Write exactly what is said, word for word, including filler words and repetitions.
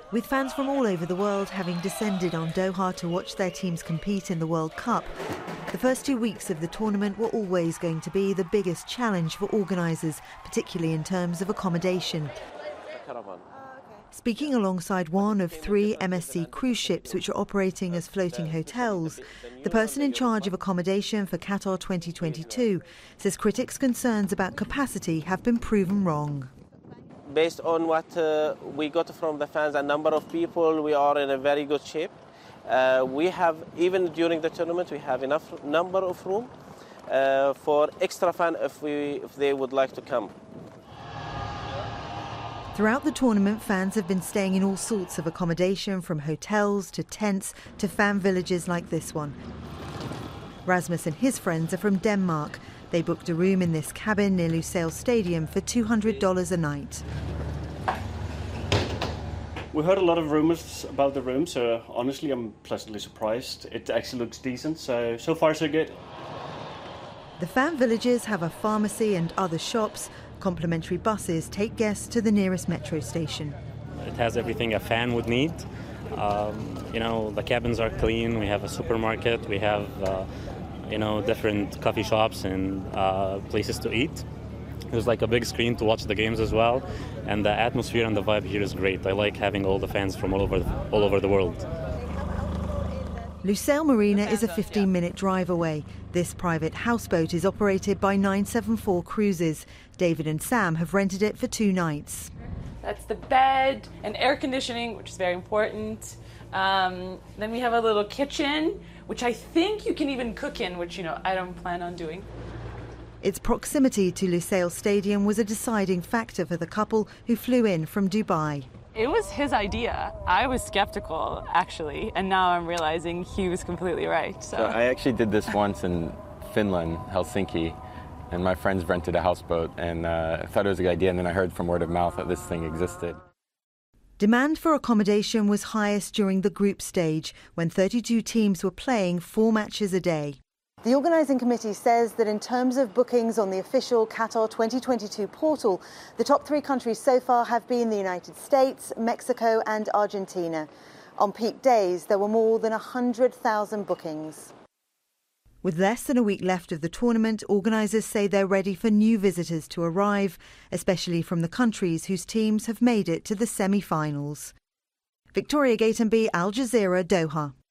With fans from all over the world having descended on Doha to watch their teams compete in the World Cup, the first two weeks of the tournament were always going to be the biggest challenge for organisers, particularly in terms of accommodation. Speaking alongside one of three M S C cruise ships which are operating as floating hotels, the person in charge of accommodation for Qatar twenty twenty-two says critics' concerns about capacity have been proven wrong. Based on what uh, we got from the fans and number of people, we are in a very good shape. Uh, we have, even during the tournament, we have enough number of room uh, for extra fan if, we, if they would like to come. Throughout the tournament, fans have been staying in all sorts of accommodation, from hotels to tents to fan villages like this one. Rasmus and his friends are from Denmark. They booked a room in this cabin near Lusail Stadium for two hundred dollars a night. We heard a lot of rumours about the room, so honestly I'm pleasantly surprised. It actually looks decent, so so far so good. The fan villages have a pharmacy and other shops. Complimentary buses take guests to the nearest metro station. It has everything a fan would need. Um, you know, the cabins are clean, we have a supermarket, we have uh, you know, different coffee shops and uh, places to eat. There's like a big screen to watch the games as well, and the atmosphere and the vibe here is great. I like having all the fans from all over the, all over the world. Lusail Marina is a fifteen minute drive away. This private houseboat is operated by nine seven four Cruises. David and Sam have rented it for two nights. That's the bed and air conditioning, which is very important. Um, then we have a little kitchen, which I think you can even cook in, which, you know, I don't plan on doing. Its proximity to Lusail Stadium was a deciding factor for the couple who flew in from Dubai. It was his idea. I was skeptical, actually, and now I'm realizing he was completely right. So, so I actually did this once in Finland, Helsinki, and my friends rented a houseboat, and uh, I thought it was a good idea, and then I heard from word of mouth that this thing existed. Demand for accommodation was highest during the group stage, when thirty-two teams were playing four matches a day. The organising committee says that in terms of bookings on the official Qatar twenty twenty-two portal, the top three countries so far have been the United States, Mexico and Argentina. On peak days, there were more than one hundred thousand bookings. With less than a week left of the tournament, organisers say they're ready for new visitors to arrive, especially from the countries whose teams have made it to the semi-finals. Victoria Gatenby, Al Jazeera, Doha.